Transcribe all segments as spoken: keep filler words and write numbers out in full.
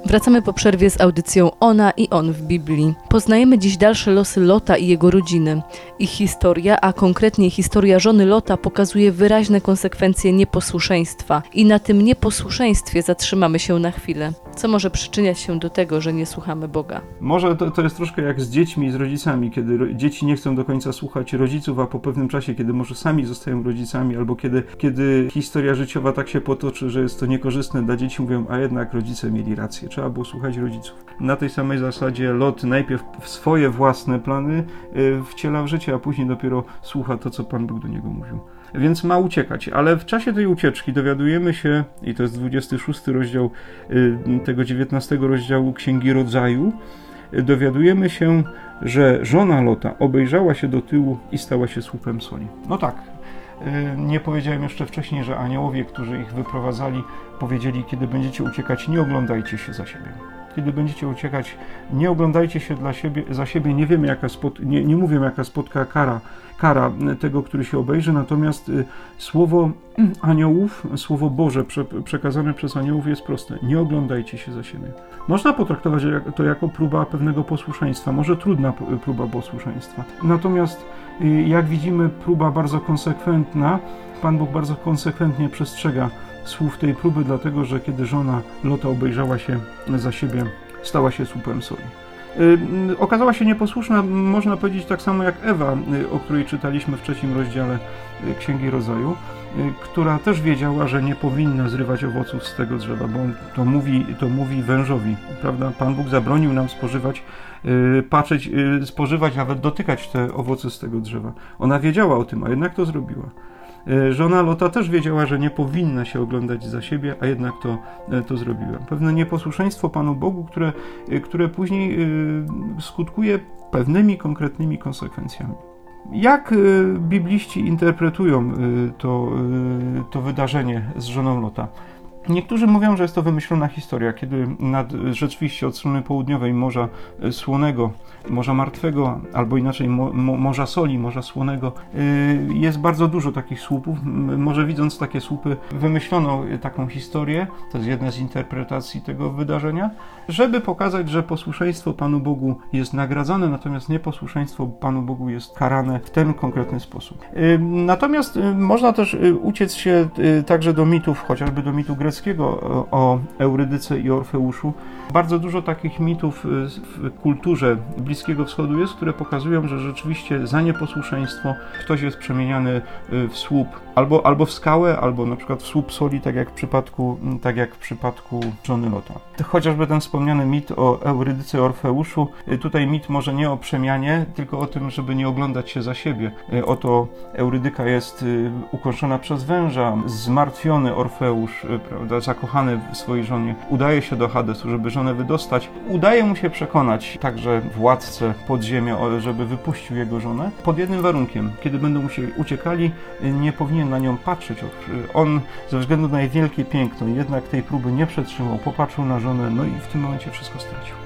Wracamy po przerwie z audycją Ona i On w Biblii. Poznajemy dziś dalsze losy Lota i jego rodziny. Ich historia, a konkretnie historia żony Lota, pokazuje wyraźne konsekwencje nieposłuszeństwa. I na tym nieposłuszeństwie zatrzymamy się na chwilę. Co może przyczyniać się do tego, że nie słuchamy Boga? Może to, to jest troszkę jak z dziećmi i z rodzicami, kiedy ro, dzieci nie chcą do końca słuchać rodziców, a po pewnym czasie, kiedy może sami zostają rodzicami, albo kiedy, kiedy historia życiowa tak się potoczy, że jest to niekorzystne dla dzieci, mówią, a jednak rodzice mieli rację. Trzeba było słuchać rodziców. Na tej samej zasadzie Lot najpierw swoje własne plany wciela w życie, a później dopiero słucha to, co Pan Bóg do niego mówił. Więc ma uciekać, ale w czasie tej ucieczki dowiadujemy się, i to jest dwudziesty szósty rozdział tego dziewiętnastego rozdziału Księgi Rodzaju, dowiadujemy się, że żona Lota obejrzała się do tyłu i stała się słupem soli. No tak, nie powiedziałem jeszcze wcześniej, że aniołowie, którzy ich wyprowadzali, powiedzieli, kiedy będziecie uciekać, nie oglądajcie się za siebie. Kiedy będziecie uciekać, nie oglądajcie się dla siebie, za siebie, nie wiemy, jaka spot, nie, nie mówię, jaka spotka kara, kara tego, który się obejrzy, natomiast y, słowo aniołów, słowo Boże prze, przekazane przez aniołów jest proste. Nie oglądajcie się za siebie. Można potraktować to jako próba pewnego posłuszeństwa, może trudna próba posłuszeństwa. Natomiast y, jak widzimy, próba bardzo konsekwentna, Pan Bóg bardzo konsekwentnie przestrzega słów tej próby, dlatego że kiedy żona Lota obejrzała się za siebie, stała się słupem soli. Yy, okazała się nieposłuszna, można powiedzieć tak samo jak Ewa, yy, o której czytaliśmy w trzecim rozdziale yy, Księgi Rodzaju, yy, która też wiedziała, że nie powinna zrywać owoców z tego drzewa, bo on to mówi, to mówi wężowi, prawda? Pan Bóg zabronił nam spożywać, yy, patrzeć, yy, spożywać, nawet dotykać te owoce z tego drzewa. Ona wiedziała o tym, a jednak to zrobiła. Żona Lota też wiedziała, że nie powinna się oglądać za siebie, a jednak to, to zrobiła. Pewne nieposłuszeństwo Panu Bogu, które, które później skutkuje pewnymi konkretnymi konsekwencjami. Jak bibliści interpretują to, to wydarzenie z żoną Lota? Niektórzy mówią, że jest to wymyślona historia, kiedy nad, rzeczywiście od strony południowej Morza Słonego, Morza Martwego, albo inaczej mo, mo, Morza Soli, Morza Słonego, yy, jest bardzo dużo takich słupów. Może widząc takie słupy, wymyślono taką historię, to jest jedna z interpretacji tego wydarzenia, żeby pokazać, że posłuszeństwo Panu Bogu jest nagradzane, natomiast nieposłuszeństwo Panu Bogu jest karane w ten konkretny sposób. Yy, natomiast yy, można też yy, uciec się yy, także do mitów, chociażby do mitu greckiego, o Eurydyce i Orfeuszu. Bardzo dużo takich mitów w kulturze Bliskiego Wschodu jest, które pokazują, że rzeczywiście za nieposłuszeństwo ktoś jest przemieniany w słup albo, albo w skałę, albo na przykład w słup soli, tak jak w przypadku, tak jak w przypadku żony Lota. Chociażby ten wspomniany mit o Eurydyce i Orfeuszu, tutaj mit może nie o przemianie, tylko o tym, żeby nie oglądać się za siebie. Oto Eurydyka jest ukończona przez węża, zmartwiony Orfeusz, prawda, zakochany w swojej żonie, udaje się do Hadesu, żeby żonę wydostać. Udaje mu się przekonać także władcę podziemia, żeby wypuścił jego żonę, pod jednym warunkiem. Kiedy będą uciekali, nie powinien na nią patrzeć. On ze względu na jej wielkie piękno jednak tej próby nie przetrzymał, popatrzył na żonę, no i w tym momencie wszystko stracił.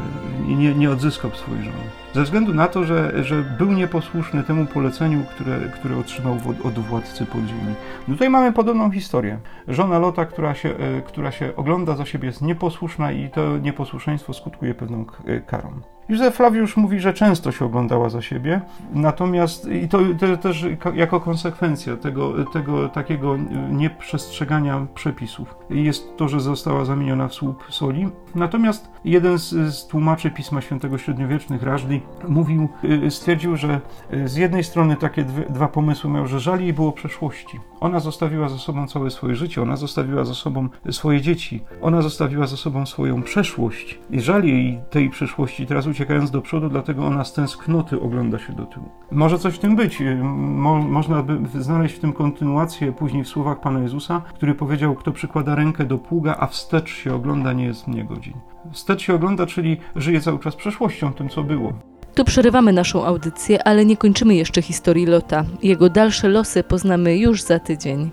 I nie, nie odzyskał swojej żony. Ze względu na to, że, że był nieposłuszny temu poleceniu, które, które otrzymał od, od władcy podziemi. Tutaj mamy podobną historię. Żona Lota, która się, która się ogląda za siebie, jest nieposłuszna i to nieposłuszeństwo skutkuje pewną karą. Józef Flawiusz mówi, że często się oglądała za siebie, natomiast i to, to też jako konsekwencja tego, tego takiego nieprzestrzegania przepisów jest to, że została zamieniona w słup soli. Natomiast jeden z, z tłumaczy Pisma Świętego średniowiecznych, Rażli, mówił, stwierdził, że z jednej strony takie dwie, dwa pomysły miał, że żal jej było przeszłości. Ona zostawiła za sobą całe swoje życie, ona zostawiła za sobą swoje dzieci, ona zostawiła za sobą swoją przeszłość i żal jej tej przeszłości teraz uciekając do przodu, dlatego ona z tęsknoty ogląda się do tyłu. Może coś w tym być. Mo, można by znaleźć w tym kontynuację później w słowach Pana Jezusa, który powiedział, kto przykłada rękę do pługa, a wstecz się ogląda, nie jest mnie godzin. Wstecz się ogląda, czyli żyje cały czas przeszłością, tym co było. Tu przerywamy naszą audycję, ale nie kończymy jeszcze historii Lota. Jego dalsze losy poznamy już za tydzień.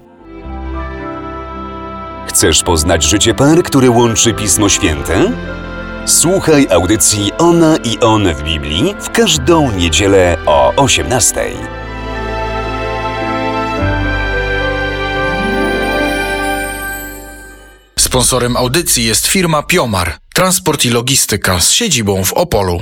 Chcesz poznać życie par, które łączy Pismo Święte? Słuchaj audycji Ona i On w Biblii w każdą niedzielę o osiemnastej. Sponsorem audycji jest firma Piomar, transport i logistyka z siedzibą w Opolu.